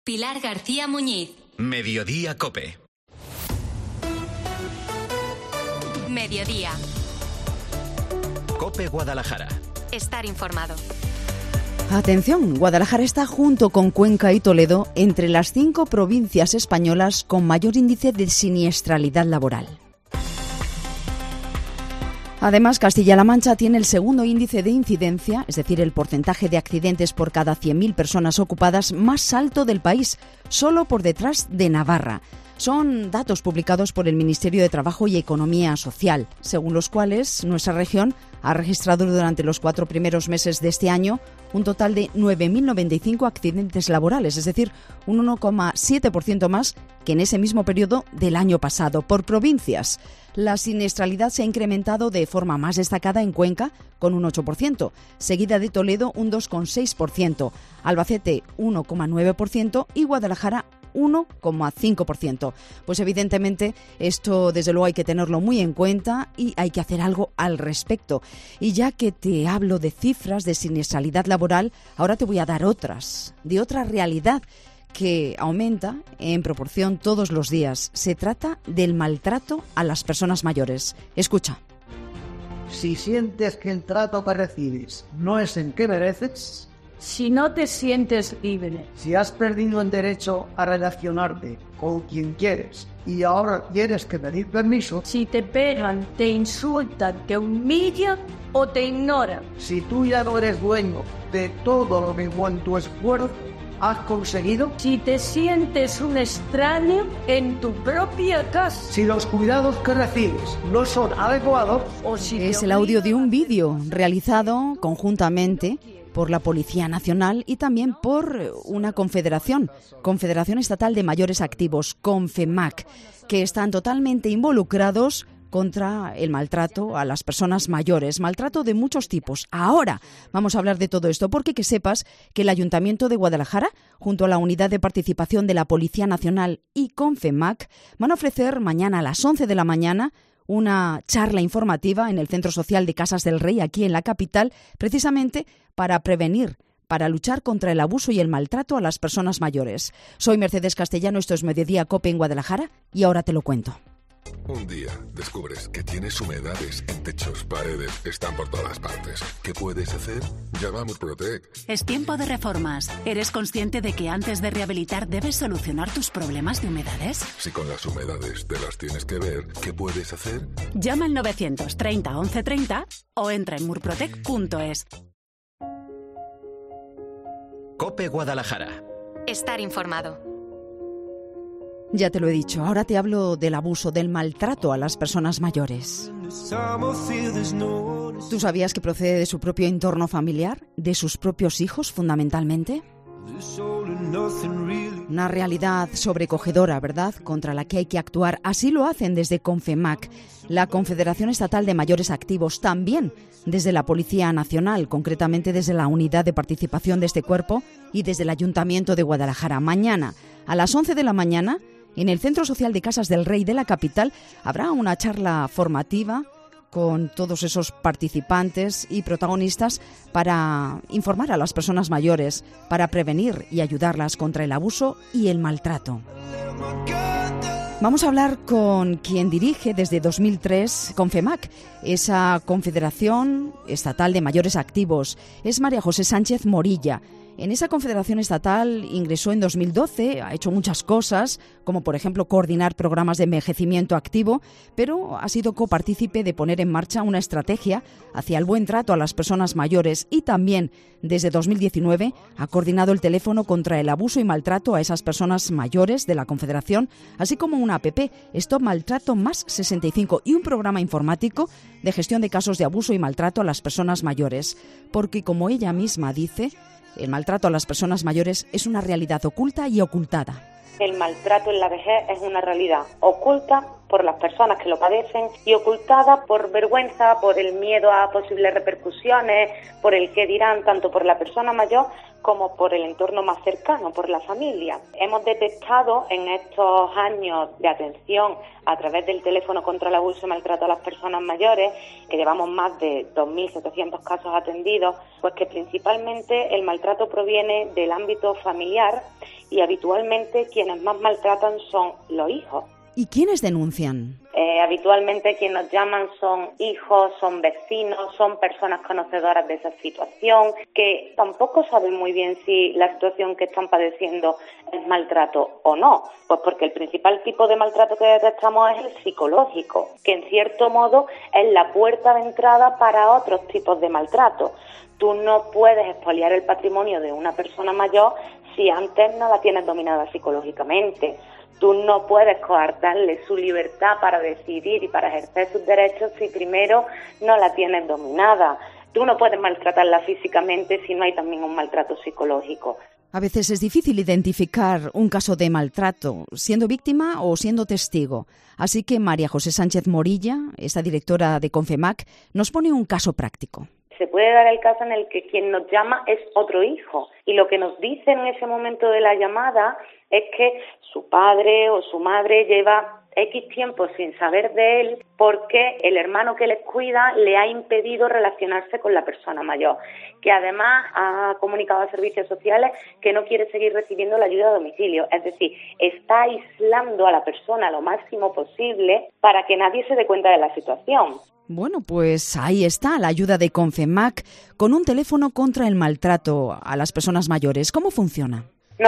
Pilar García Muñiz. Mediodía COPE. Mediodía. COPE Guadalajara. Estar informado. Atención, Guadalajara está junto con Cuenca y Toledo entre las 5 provincias españolas con mayor índice de siniestralidad laboral. Además, Castilla-La Mancha tiene el segundo índice de incidencia, es decir, el porcentaje de accidentes por cada 100.000 personas ocupadas más alto del país, solo por detrás de Navarra. Son datos publicados por el Ministerio de Trabajo y Economía Social, según los cuales nuestra región ha registrado durante los 4 primeros meses de este año un total de 9.095 accidentes laborales, es decir, un 1,7% más que en ese mismo periodo del año pasado. Por provincias, la siniestralidad se ha incrementado de forma más destacada en Cuenca, con un 8%, seguida de Toledo, un 2,6%, Albacete, 1,9% y Guadalajara, 1,5%. Pues evidentemente esto desde luego hay que tenerlo muy en cuenta y hay que hacer algo al respecto. Y ya que te hablo de cifras de siniestralidad laboral, ahora te voy a dar otras, de otra realidad que aumenta en proporción todos los días. Se trata del maltrato a las personas mayores. Escucha. Si sientes que el trato que recibes no es el que mereces, si no te sientes libre, si has perdido el derecho a relacionarte con quien quieres y ahora tienes que pedir permiso, si te pegan, te insultan, te humillan o te ignoran, si tú ya no eres dueño de todo lo que con tu esfuerzo has conseguido, si te sientes un extraño en tu propia casa, si los cuidados que recibes no son adecuados, o si es el audio de un vídeo realizado conjuntamente por la Policía Nacional y también por una Confederación Estatal de Mayores Activos, CONFEMAC, que están totalmente involucrados contra el maltrato a las personas mayores, maltrato de muchos tipos. Ahora vamos a hablar de todo esto porque que sepas que el Ayuntamiento de Guadalajara, junto a la Unidad de Participación de la Policía Nacional y CONFEMAC, van a ofrecer mañana a las 11 de la mañana una charla informativa en el Centro Social de Casas del Rey, aquí en la capital, precisamente para prevenir, para luchar contra el abuso y el maltrato a las personas mayores. Soy Mercedes Castellano, esto es Mediodía COPE en Guadalajara y ahora te lo cuento. Un día descubres que tienes humedades en techos, paredes, están por todas partes. ¿Qué puedes hacer? Llama a Murprotec. Es tiempo de reformas. ¿Eres consciente de que antes de rehabilitar debes solucionar tus problemas de humedades? Si con las humedades te las tienes que ver, ¿qué puedes hacer? Llama al 930 1130 o entra en murprotec.es. COPE Guadalajara. Estar informado. Ya te lo he dicho, ahora te hablo del abuso, del maltrato a las personas mayores. ¿Tú sabías que procede de su propio entorno familiar, de sus propios hijos fundamentalmente? Una realidad sobrecogedora, ¿verdad?, contra la que hay que actuar. Así lo hacen desde CONFEMAC, la Confederación Estatal de Mayores Activos, también desde la Policía Nacional, concretamente desde la Unidad de Participación de este cuerpo y desde el Ayuntamiento de Guadalajara. Mañana, a las 11 de la mañana, en el Centro Social de Casas del Rey de la capital, habrá una charla formativa con todos esos participantes y protagonistas para informar a las personas mayores, para prevenir y ayudarlas contra el abuso y el maltrato. Vamos a hablar con quien dirige desde 2003 CONFEMAC, esa Confederación Estatal de Mayores Activos. Es María José Sánchez Morilla. En esa confederación estatal ingresó en 2012, ha hecho muchas cosas, como por ejemplo coordinar programas de envejecimiento activo, pero ha sido copartícipe de poner en marcha una estrategia hacia el buen trato a las personas mayores y también desde 2019 ha coordinado el teléfono contra el abuso y maltrato a esas personas mayores de la confederación, así como una app, Stop Maltrato Más 65, y un programa informático de gestión de casos de abuso y maltrato a las personas mayores, porque como ella misma dice, el maltrato a las personas mayores es una realidad oculta y ocultada. El maltrato en la vejez es una realidad oculta por las personas que lo padecen y ocultada por vergüenza, por el miedo a posibles repercusiones, por el qué dirán, tanto por la persona mayor como por el entorno más cercano, por la familia. Hemos detectado en estos años de atención a través del teléfono contra el abuso y maltrato a las personas mayores, que llevamos más de 2.700 casos atendidos, pues que principalmente el maltrato proviene del ámbito familiar y habitualmente quienes más maltratan son los hijos. ¿Y quiénes denuncian? Habitualmente quienes nos llaman son hijos, son vecinos, son personas conocedoras de esa situación, que tampoco saben muy bien si la situación que están padeciendo es maltrato o no, pues porque el principal tipo de maltrato que detectamos es el psicológico, que en cierto modo es la puerta de entrada para otros tipos de maltrato. Tú no puedes expoliar el patrimonio de una persona mayor si antes no la tienes dominada psicológicamente. Tú no puedes coartarle su libertad para decidir y para ejercer sus derechos si primero no la tienes dominada. Tú no puedes maltratarla físicamente si no hay también un maltrato psicológico. A veces es difícil identificar un caso de maltrato, siendo víctima o siendo testigo. Así que María José Sánchez Morilla, esta directora de Confemac, nos pone un caso práctico. Se puede dar el caso en el que quien nos llama es otro hijo y lo que nos dice en ese momento de la llamada es que su padre o su madre lleva X tiempo sin saber de él porque el hermano que les cuida le ha impedido relacionarse con la persona mayor, que además ha comunicado a servicios sociales que no quiere seguir recibiendo la ayuda a domicilio, es decir, está aislando a la persona lo máximo posible para que nadie se dé cuenta de la situación. Bueno, pues ahí está la ayuda de Confemac con un teléfono contra el maltrato a las personas mayores. ¿Cómo funciona?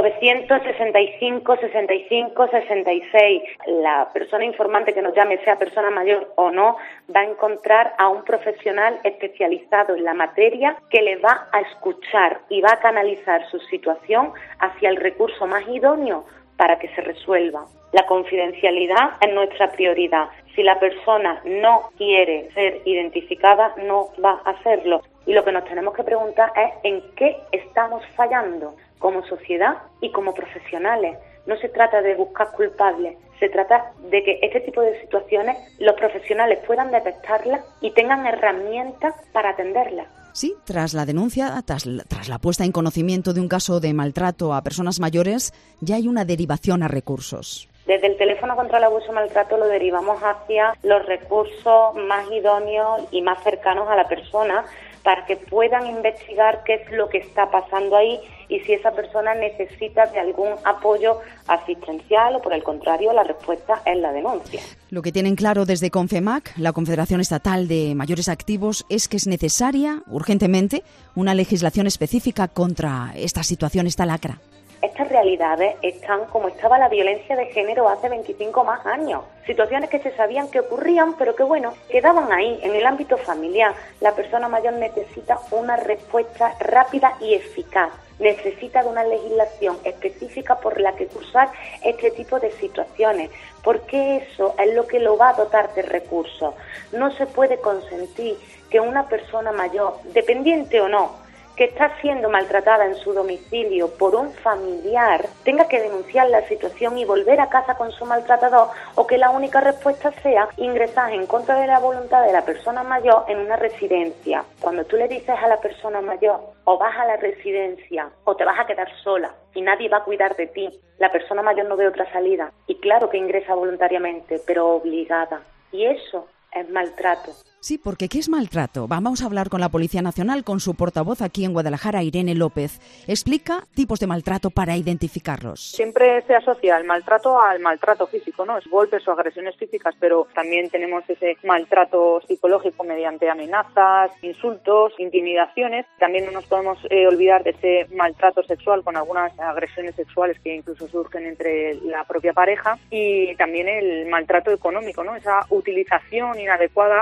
965 65 66. La persona informante que nos llame, sea persona mayor o no, va a encontrar a un profesional especializado en la materia que le va a escuchar y va a canalizar su situación hacia el recurso más idóneo para que se resuelva. La confidencialidad es nuestra prioridad. Si la persona no quiere ser identificada, no va a hacerlo. Y lo que nos tenemos que preguntar es en qué estamos fallando como sociedad y como profesionales. No se trata de buscar culpables, se trata de que este tipo de situaciones los profesionales puedan detectarlas y tengan herramientas para atenderlas. Sí, tras la denuncia, tras la puesta en conocimiento de un caso de maltrato a personas mayores, ya hay una derivación a recursos. Desde el teléfono contra el abuso y maltrato lo derivamos hacia los recursos más idóneos y más cercanos a la persona para que puedan investigar qué es lo que está pasando ahí y si esa persona necesita de algún apoyo asistencial o, por el contrario, la respuesta es la denuncia. Lo que tienen claro desde Confemac, la Confederación Estatal de Mayores Activos, es que es necesaria, urgentemente, una legislación específica contra esta situación, esta lacra. Estas realidades están como estaba la violencia de género hace 25 más años. Situaciones que se sabían que ocurrían, pero que bueno, quedaban ahí, en el ámbito familiar. La persona mayor necesita una respuesta rápida y eficaz. Necesita de una legislación específica por la que cursar este tipo de situaciones, porque eso es lo que lo va a dotar de recursos. No se puede consentir que una persona mayor, dependiente o no, que está siendo maltratada en su domicilio por un familiar, tenga que denunciar la situación y volver a casa con su maltratador, o que la única respuesta sea ingresar en contra de la voluntad de la persona mayor en una residencia. Cuando tú le dices a la persona mayor, o vas a la residencia o te vas a quedar sola y nadie va a cuidar de ti, la persona mayor no ve otra salida. Y claro que ingresa voluntariamente, pero obligada. Y eso es maltrato. Sí, porque ¿qué es maltrato? Vamos a hablar con la Policía Nacional, con su portavoz aquí en Guadalajara, Irene López. Explica tipos de maltrato para identificarlos. Siempre se asocia el maltrato al maltrato físico, ¿no? Es golpes o agresiones físicas, pero también tenemos ese maltrato psicológico mediante amenazas, insultos, intimidaciones. También no nos podemos olvidar de ese maltrato sexual con algunas agresiones sexuales que incluso surgen entre la propia pareja, y también el maltrato económico, ¿no? Esa utilización inadecuada, una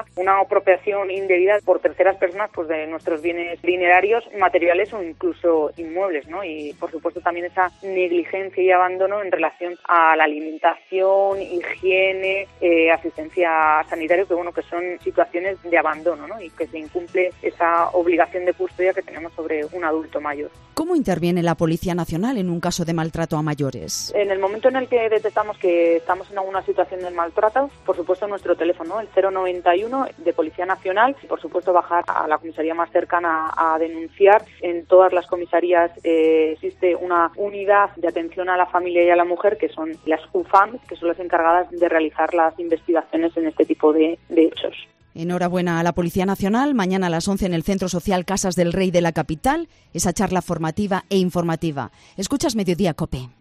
apropiación indebida por terceras personas pues de nuestros bienes dinerarios, materiales o incluso inmuebles, ¿no? Y por supuesto también esa negligencia y abandono en relación a la alimentación, higiene, asistencia sanitaria, que son situaciones de abandono, ¿no? Y que se incumple esa obligación de custodia que tenemos sobre un adulto mayor. ¿Cómo interviene la Policía Nacional en un caso de maltrato a mayores? En el momento en el que detectamos que estamos en alguna situación de maltrato, por supuesto nuestro teléfono, el 091 de Policía Nacional, y por supuesto bajar a la comisaría más cercana a denunciar. En todas las comisarías existe una unidad de atención a la familia y a la mujer, que son las UFAM, que son las encargadas de realizar las investigaciones en este tipo de hechos. Enhorabuena a la Policía Nacional. Mañana a las 11 en el Centro Social Casas del Rey de la capital, esa charla formativa e informativa. Escuchas Mediodía, COPE.